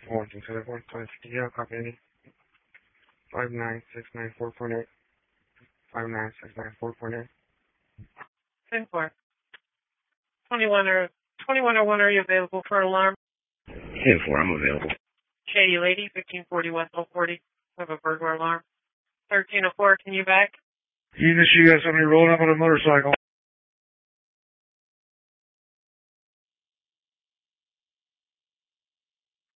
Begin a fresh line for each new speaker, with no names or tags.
Warrington, so that 150, yeah, copy any. 59694.8. 59694.8.
10-4. 2101, are you available for an alarm?
10-4, I'm available.
Shady Lady, 1540 West 040. I have a burglar alarm. 1304, can you back?
You got somebody rolling up on a motorcycle.